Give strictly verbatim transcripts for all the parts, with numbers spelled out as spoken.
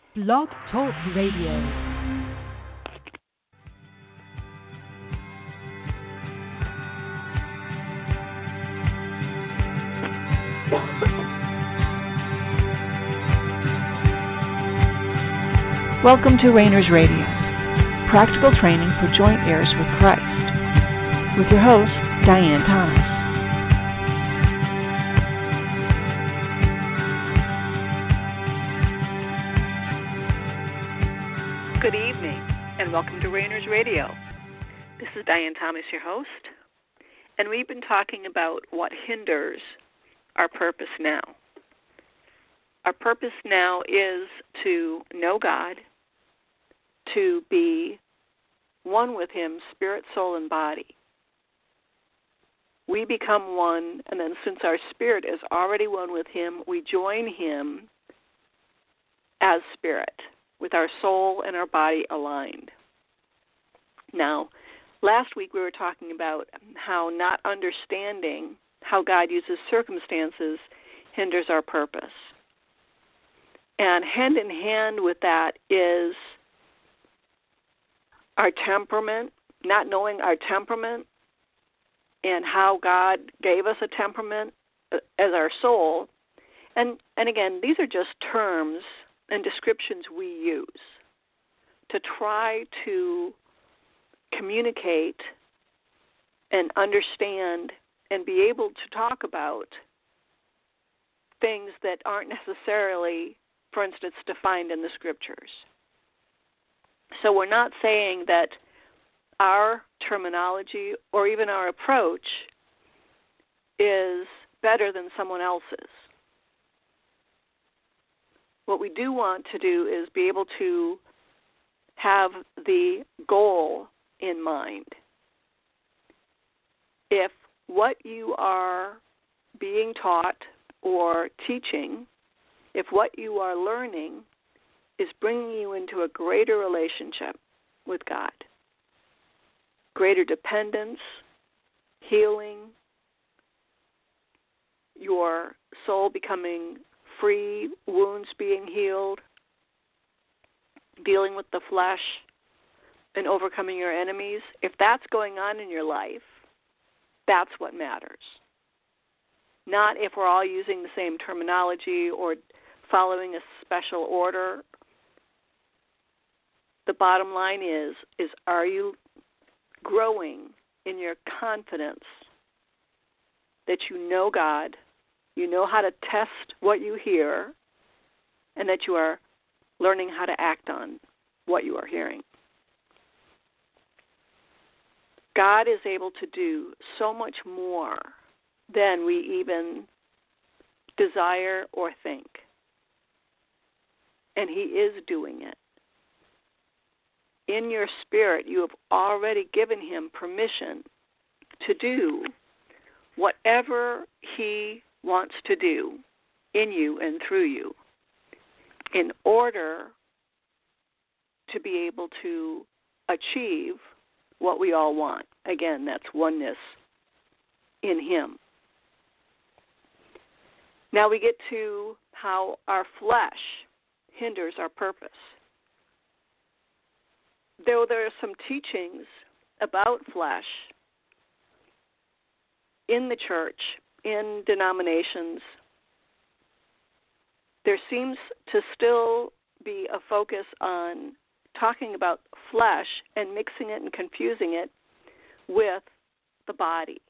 Blog Talk Radio. Welcome to Rainers Radio, practical training for joint heirs with Christ, with your host, Diane Thomas. Good evening, and welcome to Rainers Radio. This is Diane Thomas, your host, and we've been talking about what hinders our purpose now. Our purpose now is to know God, to be one with Him, spirit, soul, and body. We become one, and then since our spirit is already one with Him, we join Him as spirit, with our soul and our body aligned. Now, last week we were talking about how not understanding how God uses circumstances hinders our purpose. And hand in hand with that is our temperament, not knowing our temperament and how God gave us a temperament as our soul. And, and again, these are just terms and descriptions we use to try to communicate and understand and be able to talk about things that aren't necessarily, for instance, defined in the Scriptures. So we're not saying that our terminology or even our approach is better than someone else's. What we do want to do is be able to have the goal in mind. If what you are being taught or teaching, if what you are learning is bringing you into a greater relationship with God, greater dependence, healing, your soul becoming free, wounds being healed, dealing with the flesh, and overcoming your enemies, if that's going on in your life, that's what matters. Not if we're all using the same terminology or following a special order. The bottom line is, is are you growing in your confidence that you know God, you know how to test what you hear, and that you are learning how to act on what you are hearing. God is able to do so much more than we even desire or think. And He is doing it. In your spirit, you have already given Him permission to do whatever He wants to do in you and through you in order to be able to achieve what we all want. Again, that's oneness in Him. Now we get to how our flesh hinders our purpose. Though there are some teachings about flesh in the church, in denominations, there seems to still be a focus on talking about flesh and mixing it and confusing it with the body.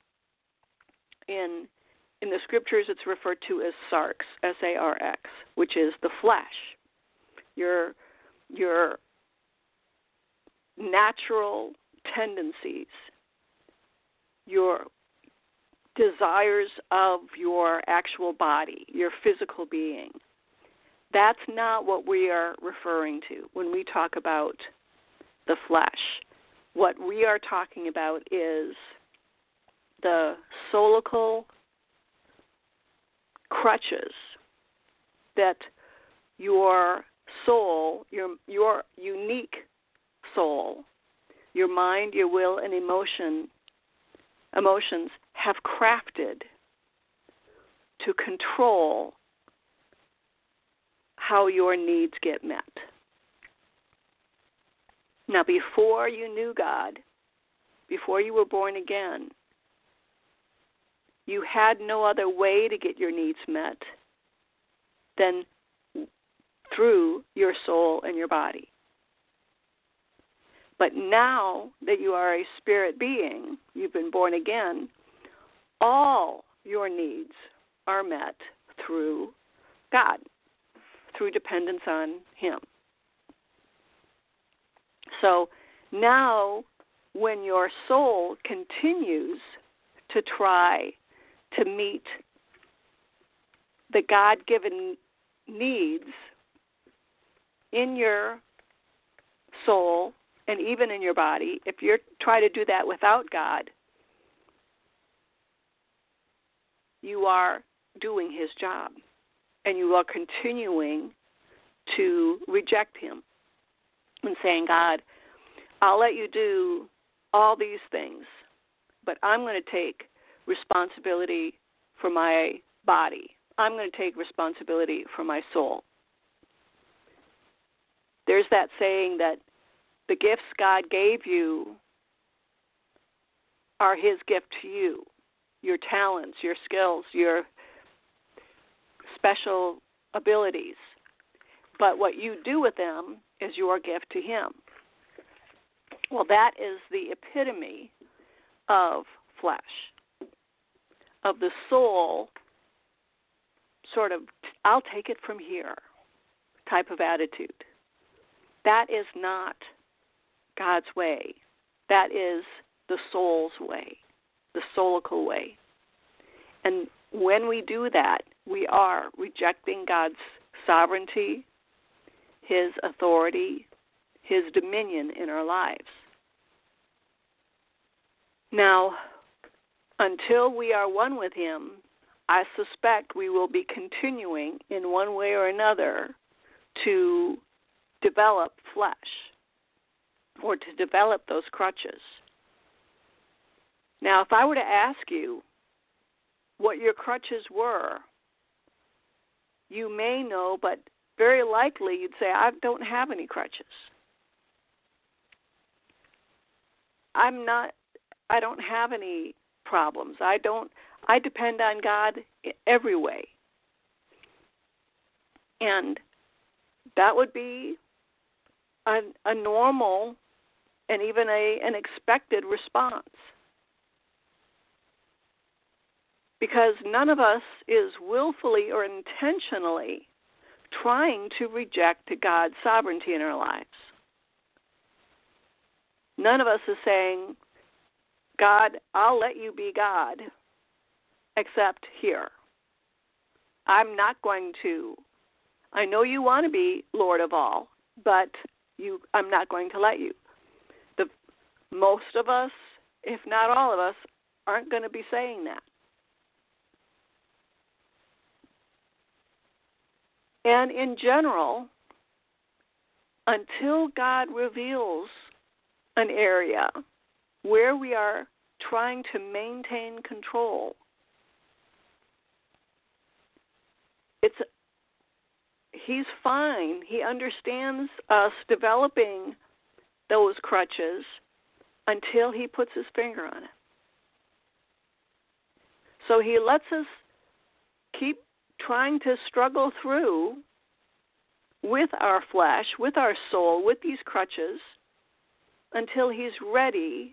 In in the Scriptures, it's referred to as sarx, S A R X, which is the flesh. Your your natural tendencies, your desires of your actual body, your physical being. That's not what we are referring to when we talk about the flesh. What we are talking about is the soulical crutches that your soul, your your unique soul, your mind, your will, and emotion, emotions have crafted to control how your needs get met. Now, before you knew God, before you were born again, you had no other way to get your needs met than through your soul and your body. But now that you are a spirit being, you've been born again, all your needs are met through God, through dependence on Him. So now when your soul continues to try to meet the God-given needs in your soul and even in your body, if you try to do that without God, you are doing His job, and you are continuing to reject Him and saying, God, I'll let you do all these things, but I'm going to take responsibility for my body. I'm going to take responsibility for my soul. There's that saying that the gifts God gave you are His gift to you. Your talents, your skills, your special abilities. But what you do with them is your gift to Him. Well, that is the epitome of flesh, of the soul, sort of, I'll take it from here type of attitude. That is not God's way. That is the soul's way, the soulical way. And when we do that, we are rejecting God's sovereignty, His authority, His dominion in our lives. Now, until we are one with Him, I suspect we will be continuing in one way or another to develop flesh or to develop those crutches. Now, if I were to ask you what your crutches were, you may know, but very likely you'd say, I don't have any crutches. I'm not, I don't have any problems. I don't, I depend on God every way. And that would be a, a normal and even a, an expected response. Because none of us is willfully or intentionally trying to reject God's sovereignty in our lives. None of us is saying, God, I'll let you be God, except here. I'm not going to. I know you want to be Lord of all, but you, I'm not going to let you. The most of us, if not all of us, aren't going to be saying that. And in general, until God reveals an area where we are trying to maintain control, it's He's fine. He understands us developing those crutches until He puts His finger on it. So He lets us keep trying to struggle through with our flesh, with our soul, with these crutches, until He's ready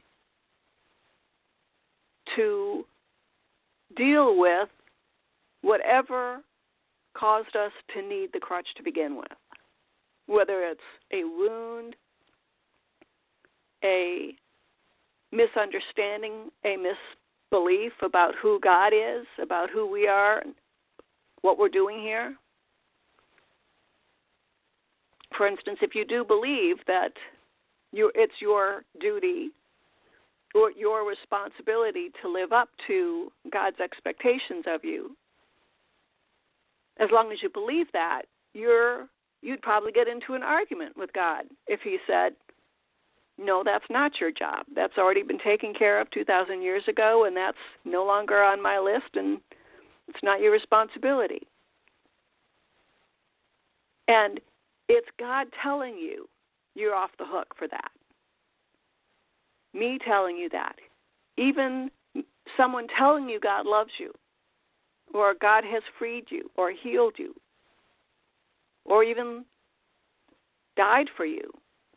to deal with whatever caused us to need the crutch to begin with. Whether it's a wound, a misunderstanding, a misbelief about who God is, about who we are, what we're doing here. For instance, if you do believe that you, it's your duty or your responsibility to live up to God's expectations of you, as long as you believe that, you're, you'd probably get into an argument with God if He said, no, that's not your job. That's already been taken care of two thousand years ago, and that's no longer on my list, and it's not your responsibility. And it's God telling you you're off the hook for that. Me telling you that. Even someone telling you God loves you, or God has freed you, or healed you, or even died for you.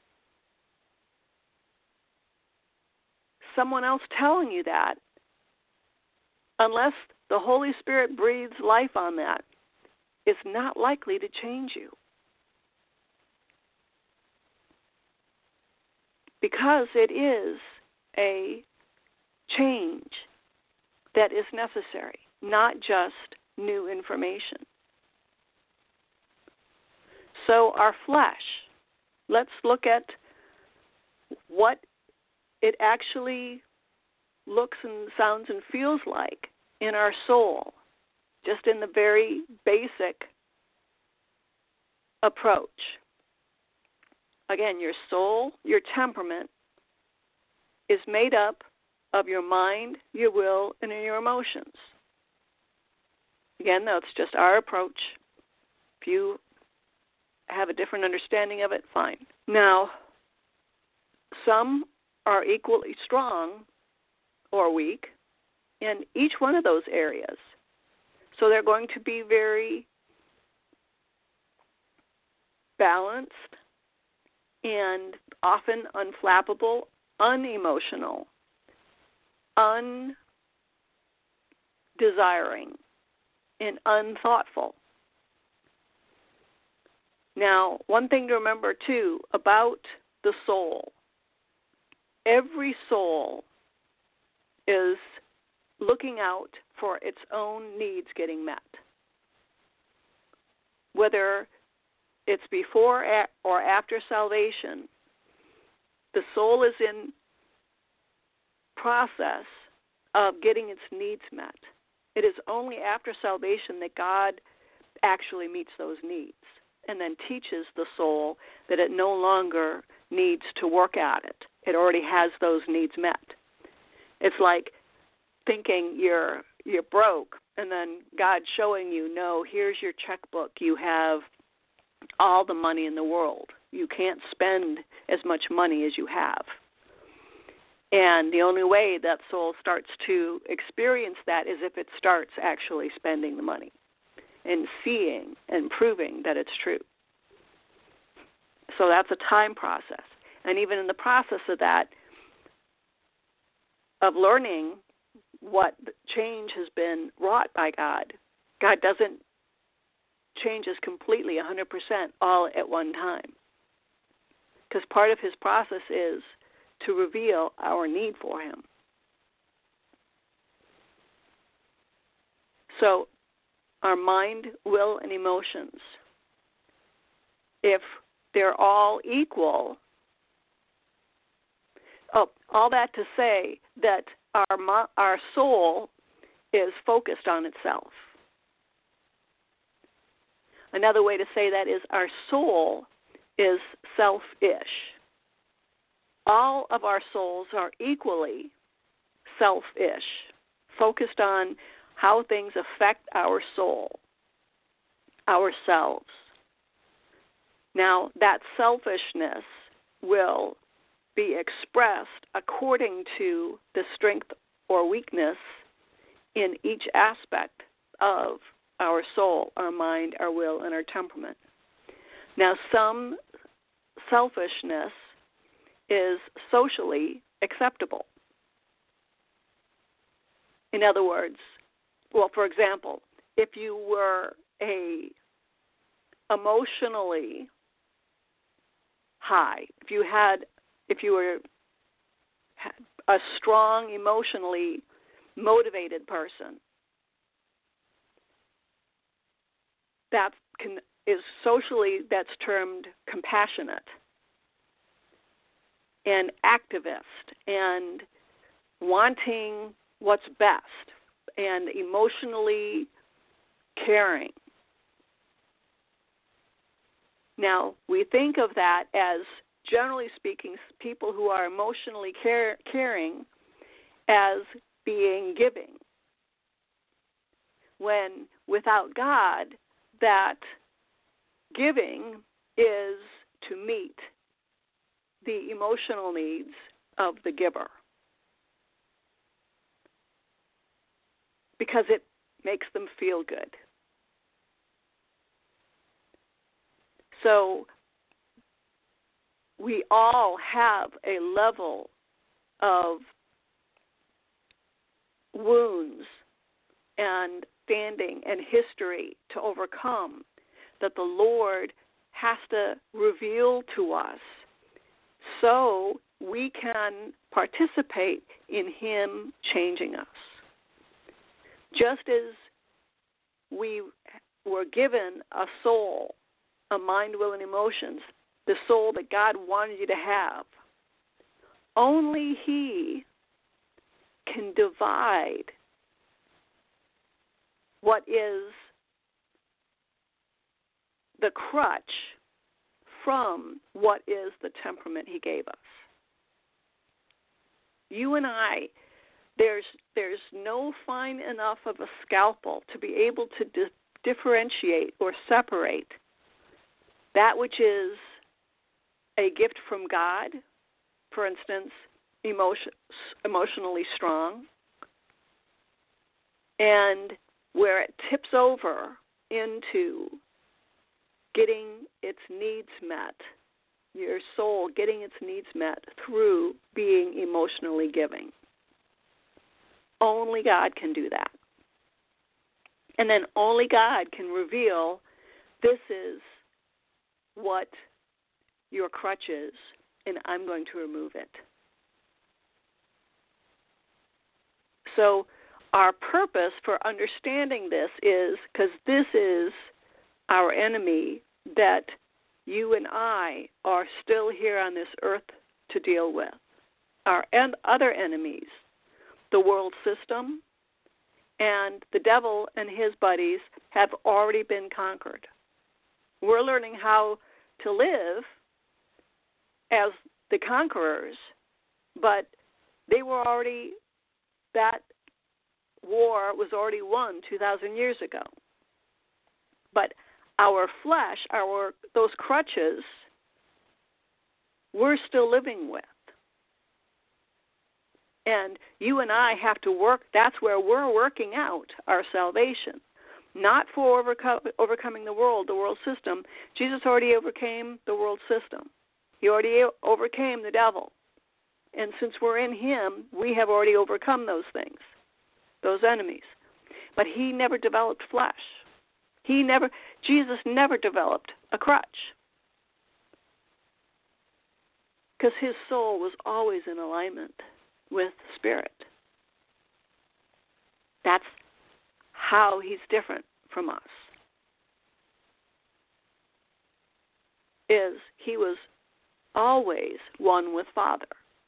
Someone else telling you that, unless the Holy Spirit breathes life on that, is not likely to change you. Because it is a change that is necessary, not just new information. So our flesh, let's look at what it actually looks and sounds and feels like in our soul, just in the very basic approach. Again, your soul, your temperament, is made up of your mind, your will, and your emotions. Again, that's just our approach. If you have a different understanding of it, fine. Now, some are equally strong or weak in each one of those areas. So they're going to be very balanced and often unflappable, unemotional, undesiring, and unthoughtful. Now, one thing to remember, too, about the soul. Every soul is looking out for its own needs getting met. Whether it's before or after salvation, the soul is in process of getting its needs met. It is only after salvation that God actually meets those needs and then teaches the soul that it no longer needs to work at it. It already has those needs met. It's like thinking you're you're broke and then God showing you, no, here's your checkbook. You have all the money in the world. You can't spend as much money as you have. And the only way that soul starts to experience that is if it starts actually spending the money and seeing and proving that it's true. So that's a time process. And even in the process of that, of learning what change has been wrought by God, God doesn't change us completely one hundred percent all at one time. Because part of his process is to reveal our need for him. So our mind, will, and emotions, if they're all equal, oh, all that to say that our our soul is focused on itself. Another way to say that is our soul is selfish. All of our souls are equally selfish, focused on how things affect our soul, ourselves. Now, that selfishness will be expressed according to the strength or weakness in each aspect of our soul, our mind, our will, and our temperament. Now, some selfishness is socially acceptable. In other words, well, for example, if you were a emotionally high, if you had, if you were a strong, emotionally motivated person, that can, is socially, that's termed compassionate and activist and wanting what's best and emotionally caring. Now, we think of that as, generally speaking, people who are emotionally care, caring as being giving, when without God, that giving is to meet the emotional needs of the giver, because it makes them feel good. So we all have a level of wounds and standing and history to overcome that the Lord has to reveal to us so we can participate in Him changing us. Just as we were given a soul, a mind, will, and emotions, the soul that God wanted you to have, only He can divide what is the crutch from what is the temperament He gave us. You and I, there's there's no fine enough of a scalpel to be able to di- differentiate or separate that which is a gift from God, for instance, emotion, emotionally strong, and where it tips over into getting its needs met, your soul getting its needs met through being emotionally giving. Only God can do that. And then only God can reveal, this is what your crutch is, and I'm going to remove it. So our purpose for understanding this is, because this is our enemy that you and I are still here on this earth to deal with. Our and other enemies, the world system, and the devil and his buddies have already been conquered. We're learning how to live as the conquerors, but they were already, that war was already won two thousand years ago. But our flesh, our those crutches, we're still living with. And you and I have to work, that's where we're working out our salvation. Not for overcome, overcoming the world, the world system. Jesus already overcame the world system. He already overcame the devil. And since we're in Him, we have already overcome those things, those enemies. But He never developed flesh. He never, Jesus never developed a crutch, because His soul was always in alignment with Spirit. That's how He's different from us, is He was always one with Father.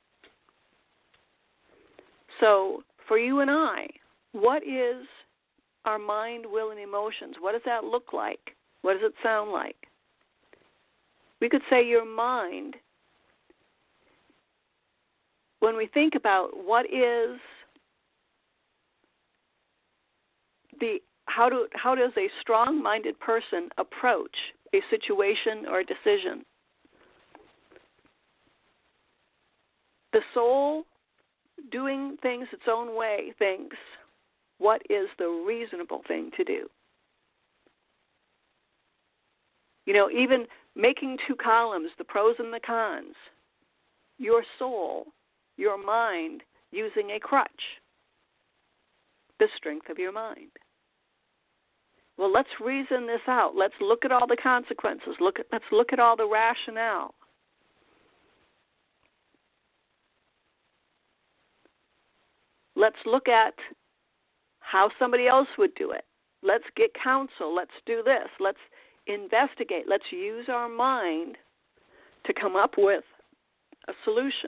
So for you and I, what is our mind, will, and emotions? What does that look like? What does it sound like? We could say your mind, when we think about what is the, how do how does a strong-minded person approach a situation or a decision? The soul, doing things its own way, thinks, what is the reasonable thing to do? You know, even making two columns, the pros and the cons, your soul, your mind, using a crutch, the strength of your mind. Well, let's reason this out. Let's look at all the consequences. Look at, let's look at all the rationale. Let's look at how somebody else would do it. Let's get counsel. Let's do this. Let's investigate. Let's use our mind to come up with a solution.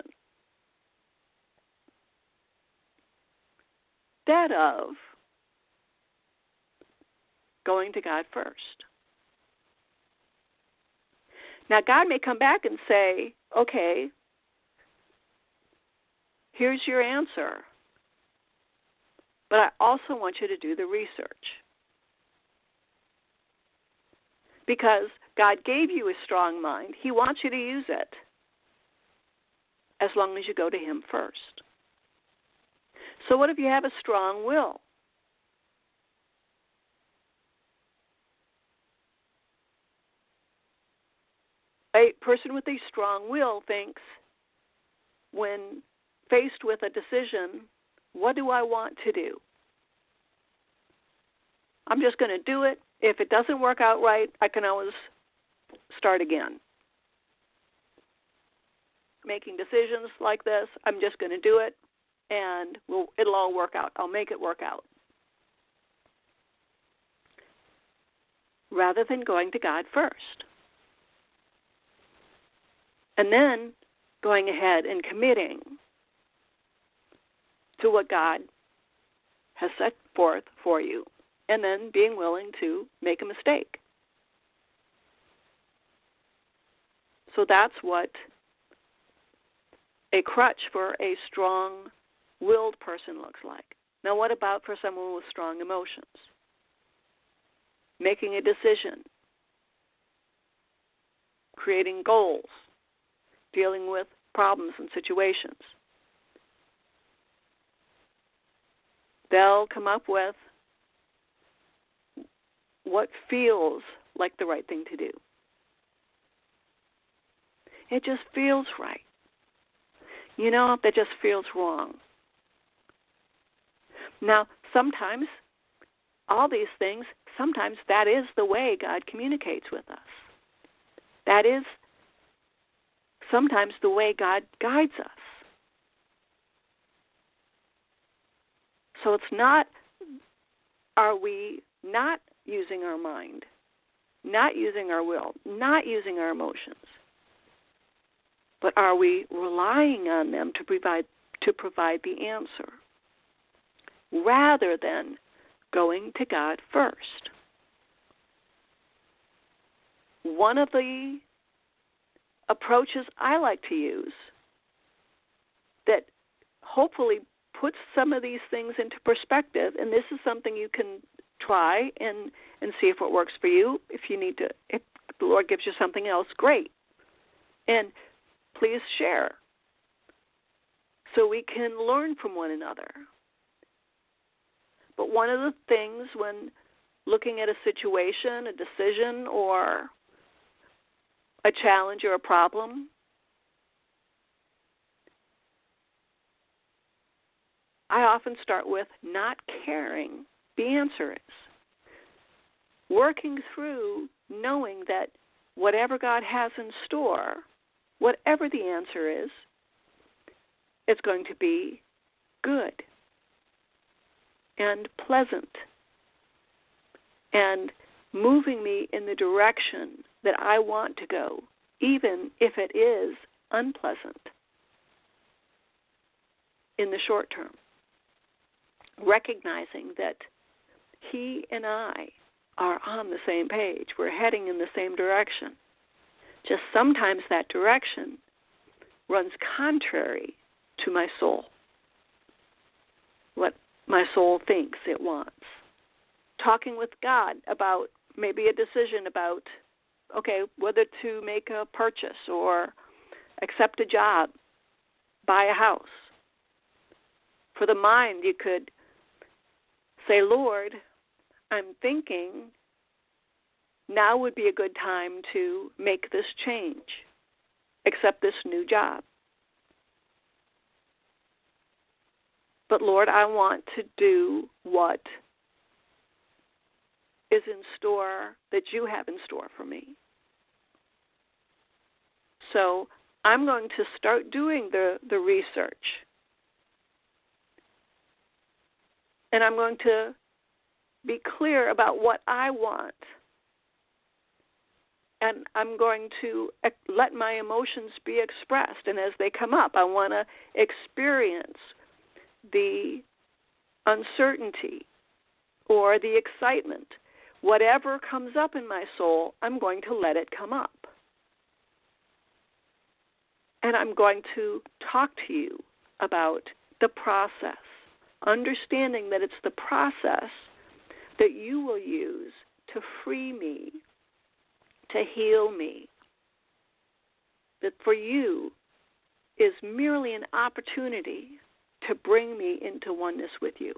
Instead of going to God first. Now, God may come back and say, okay, here's your answer. But I also want you to do the research. Because God gave you a strong mind. He wants you to use it as long as you go to Him first. So what if you have a strong will? A person with a strong will thinks, when faced with a decision, what do I want to do? I'm just going to do it. If it doesn't work out right, I can always start again. Making decisions like this, I'm just going to do it, and we'll, it'll all work out. I'll make it work out. Rather than going to God first. And then going ahead and committing to what God has set forth for you, and then being willing to make a mistake. So that's what a crutch for a strong-willed person looks like. Now, what about for someone with strong emotions? Making a decision, creating goals, dealing with problems and situations. They'll come up with what feels like the right thing to do. It just feels right. You know, that just feels wrong. Now, sometimes, all these things, sometimes that is the way God communicates with us. That is sometimes the way God guides us. So it's not, are we not using our mind, not using our will, not using our emotions, but are we relying on them to provide to provide the answer, rather than going to God first? One of the approaches I like to use that hopefully puts some of these things into perspective, and this is something you can try and, and see if it works for you. If you need to, if the Lord gives you something else, great. And please share so we can learn from one another. But one of the things when looking at a situation, a decision, or a challenge or a problem, I often start with not caring the answer is. Working through knowing that whatever God has in store, whatever the answer is, it's going to be good and pleasant and moving me in the direction that I want to go, even if it is unpleasant in the short term. Recognizing that He and I are on the same page. We're heading in the same direction. Just sometimes that direction runs contrary to my soul, what my soul thinks it wants. Talking with God about maybe a decision about, okay, whether to make a purchase or accept a job, buy a house. For the mind, you could say, Lord, I'm thinking now would be a good time to make this change, accept this new job. But Lord, I want to do what is in store, that you have in store for me. So I'm going to start doing the, the research. And I'm going to be clear about what I want. And I'm going to let my emotions be expressed. And as they come up, I want to experience the uncertainty or the excitement. Whatever comes up in my soul, I'm going to let it come up. And I'm going to talk to you about the process, understanding that it's the process that you will use to free me to heal me, that for you is merely an opportunity to bring me into oneness with you.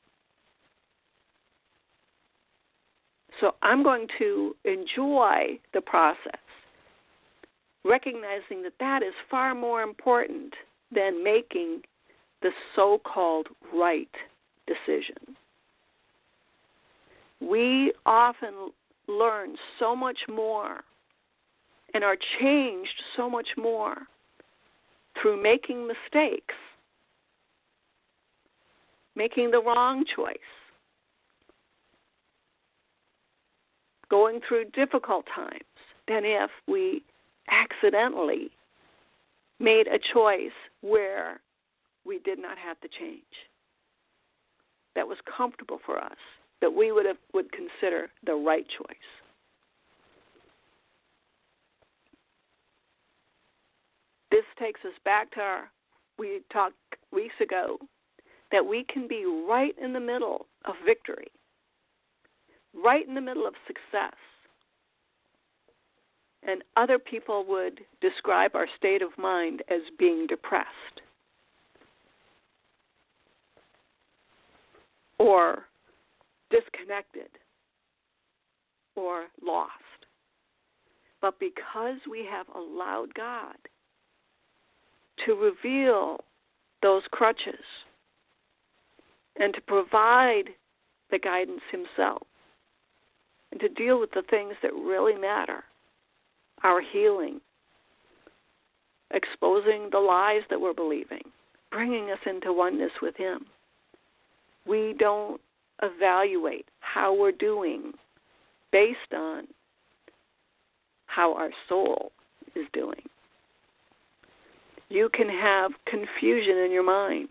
So I'm going to enjoy the process, recognizing that that is far more important than making the so-called right decision. We often learn so much more and are changed so much more through making mistakes, making the wrong choice, going through difficult times, than if we accidentally made a choice where we did not have to change, that was comfortable for us, that we would have, would consider the right choice. This takes us back to our, we talked weeks ago, that we can be right in the middle of victory, right in the middle of success. And other people would describe our state of mind as being depressed or disconnected or lost. But because we have allowed God to reveal those crutches and to provide the guidance himself and to deal with the things that really matter, our healing, exposing the lies that we're believing, bringing us into oneness with him, we don't evaluate how we're doing based on how our soul is doing. You can have confusion in your mind.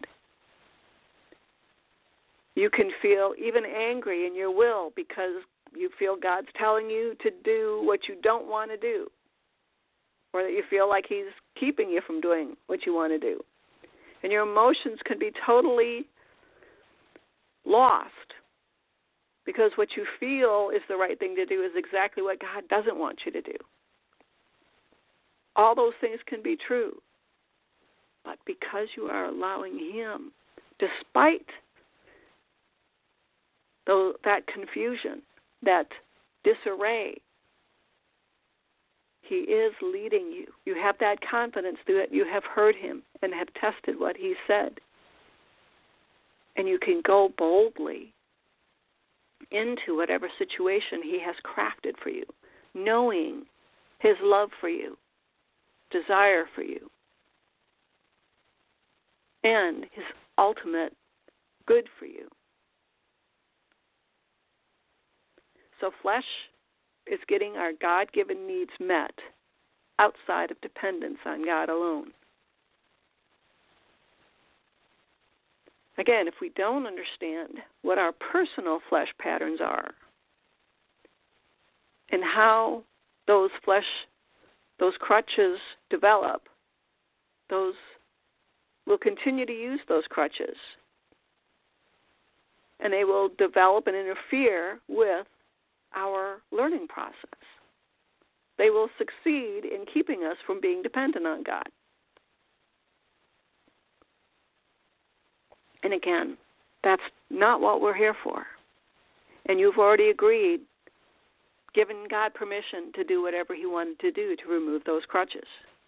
You can feel even angry in your will because you feel God's telling you to do what you don't want to do, or that you feel like he's keeping you from doing what you want to do. And your emotions can be totally lost because what you feel is the right thing to do is exactly what God doesn't want you to do. All those things can be true. But because you are allowing him, despite though that confusion, that disarray, he is leading you. You have that confidence that you have heard him and have tested what he said. And you can go boldly into whatever situation he has crafted for you, knowing his love for you, desire for you, and his ultimate good for you. So flesh is getting our God-given needs met outside of dependence on God alone. Again, if we don't understand what our personal flesh patterns are and how those flesh, those crutches develop, those we'll continue to use those crutches, and they will develop and interfere with our learning process. They will succeed in keeping us from being dependent on God. And again, that's not what we're here for. And you've already agreed, given God permission to do whatever he wanted to do to remove those crutches.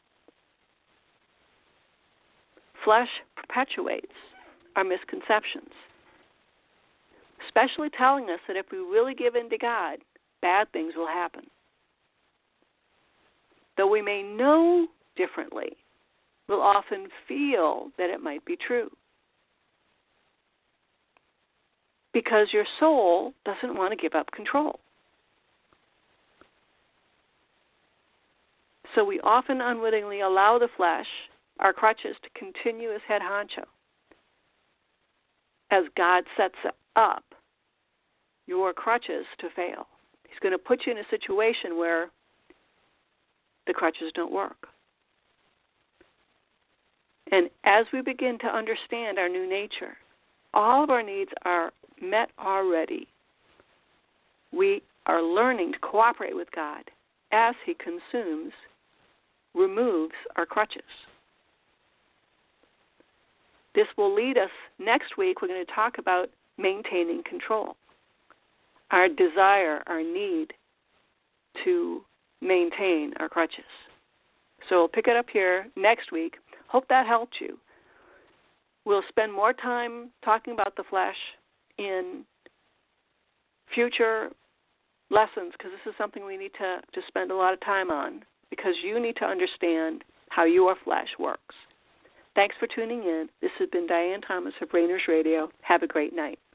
Flesh perpetuates our misconceptions, especially telling us that if we really give in to God, bad things will happen. Though we may know differently, we'll often feel that it might be true, because your soul doesn't want to give up control. So we often unwittingly allow the flesh, our crutches, to continue as head honcho, as God sets up your crutches to fail. He's going to put you in a situation where the crutches don't work. And as we begin to understand our new nature, all of our needs are met already. We are learning to cooperate with God as he consumes, removes our crutches. This will lead us, next week, we're going to talk about maintaining control. Our desire, our need to maintain our crutches. So we'll pick it up here next week. Hope that helped you. We'll spend more time talking about the flesh in future lessons, because this is something we need to, to spend a lot of time on, because you need to understand how your flesh works. Thanks for tuning in. This has been Diane Thomas of Rainers Radio. Have a great night.